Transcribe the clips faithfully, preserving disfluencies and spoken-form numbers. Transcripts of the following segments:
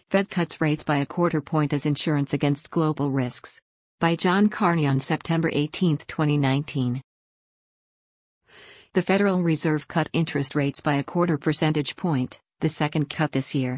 Fed cuts rates by a quarter point as insurance against global risks. By John Carney on September eighteenth, twenty nineteen. The Federal Reserve cut interest rates by a quarter percentage point, the second cut this year.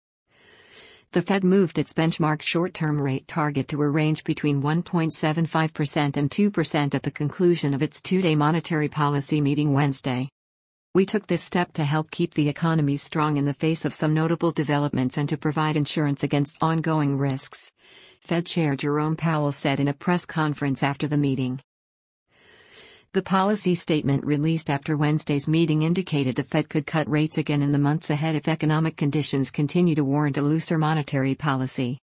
The Fed moved its benchmark short-term rate target to a range between one point seven five percent and two percent at the conclusion of its two-day monetary policy meeting Wednesday. "We took this step to help keep the economy strong in the face of some notable developments and to provide insurance against ongoing risks," Fed Chair Jerome Powell said in a press conference after the meeting. The policy statement released after Wednesday's meeting indicated the Fed could cut rates again in the months ahead if economic conditions continue to warrant a looser monetary policy.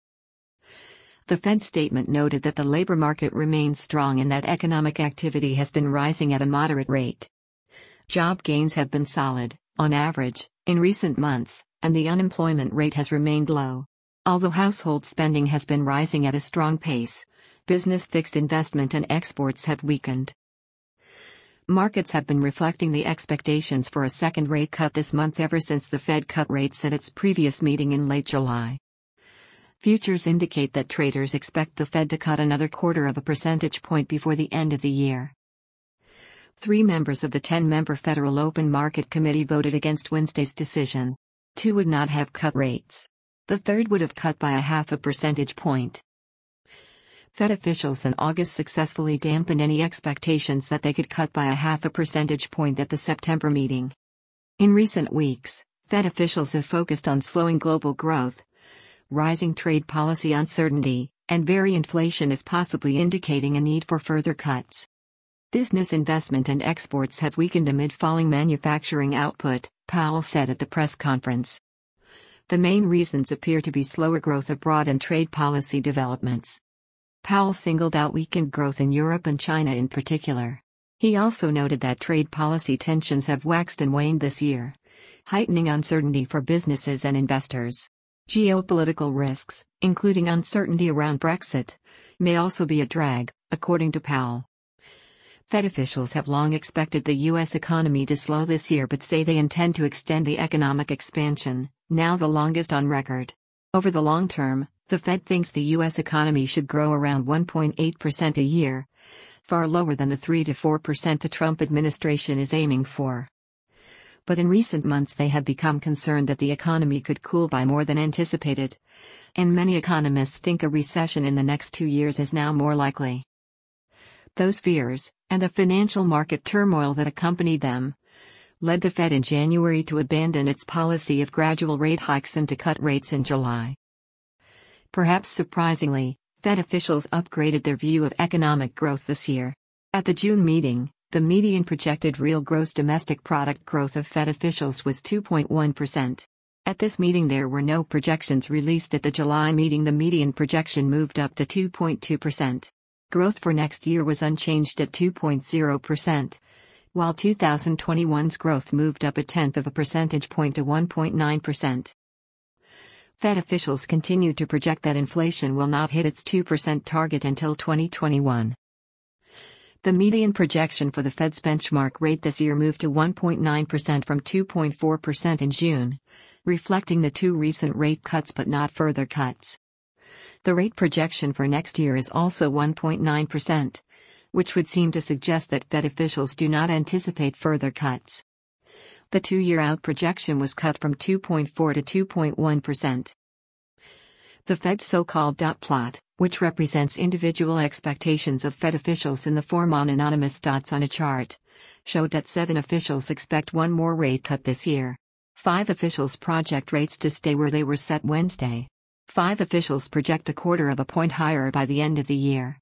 The Fed statement noted that the labor market remains strong and that economic activity has been rising at a moderate rate. Job gains have been solid, on average, in recent months, and the unemployment rate has remained low. Although household spending has been rising at a strong pace, business fixed investment and exports have weakened. Markets have been reflecting the expectations for a second rate cut this month ever since the Fed cut rates at its previous meeting in late July. Futures indicate that traders expect the Fed to cut another quarter of a percentage point before the end of the year. Three members of the ten-member Federal Open Market Committee voted against Wednesday's decision. Two would not have cut rates. The third would have cut by a half a percentage point. Fed officials in August successfully dampened any expectations that they could cut by a half a percentage point at the September meeting. In recent weeks, Fed officials have focused on slowing global growth, rising trade policy uncertainty, and very inflation is possibly indicating a need for further cuts. Business investment and exports have weakened amid falling manufacturing output, Powell said at the press conference. The main reasons appear to be slower growth abroad and trade policy developments. Powell singled out weakened growth in Europe and China in particular. He also noted that trade policy tensions have waxed and waned this year, heightening uncertainty for businesses and investors. Geopolitical risks, including uncertainty around Brexit, may also be a drag, according to Powell. Fed officials have long expected the U S economy to slow this year but say they intend to extend the economic expansion, now the longest on record. Over the long term, the Fed thinks the U S economy should grow around one point eight percent a year, far lower than the three to four percent the Trump administration is aiming for. But in recent months they have become concerned that the economy could cool by more than anticipated, and many economists think a recession in the next two years is now more likely. Those fears, and the financial market turmoil that accompanied them, led the Fed in January to abandon its policy of gradual rate hikes and to cut rates in July. Perhaps surprisingly, Fed officials upgraded their view of economic growth this year. At the June meeting, the median projected real gross domestic product growth of Fed officials was two point one percent. At this meeting there were no projections released. At the July meeting the median projection moved up to two point two percent. Growth for next year was unchanged at two point zero percent, while two thousand twenty-one's growth moved up a tenth of a percentage point to one point nine percent. Fed officials continue to project that inflation will not hit its two percent target until twenty twenty-one. The median projection for the Fed's benchmark rate this year moved to one point nine percent from two point four percent in June, reflecting the two recent rate cuts but not further cuts. The rate projection for next year is also one point nine percent, which would seem to suggest that Fed officials do not anticipate further cuts. The two-year out projection was cut from two point four to two point one percent. The Fed's so-called dot plot, which represents individual expectations of Fed officials in the form of anonymous dots on a chart, showed that seven officials expect one more rate cut this year. Five officials project rates to stay where they were set Wednesday. Five officials project a quarter of a point higher by the end of the year.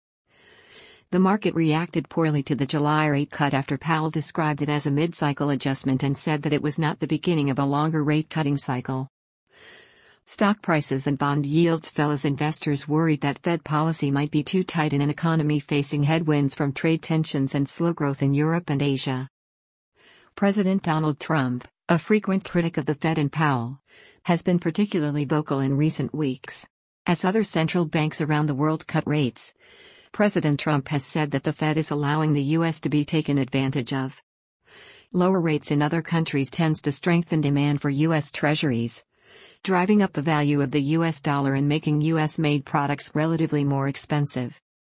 The market reacted poorly to the July rate cut after Powell described it as a mid-cycle adjustment and said that it was not the beginning of a longer rate-cutting cycle. Stock prices and bond yields fell as investors worried that Fed policy might be too tight in an economy facing headwinds from trade tensions and slow growth in Europe and Asia. President Donald Trump, a frequent critic of the Fed and Powell, has been particularly vocal in recent weeks. As other central banks around the world cut rates, President Trump has said that the Fed is allowing the U S to be taken advantage of. Lower rates in other countries tends to strengthen demand for U S Treasuries, driving up the value of the U S dollar and making U S-made products relatively more expensive.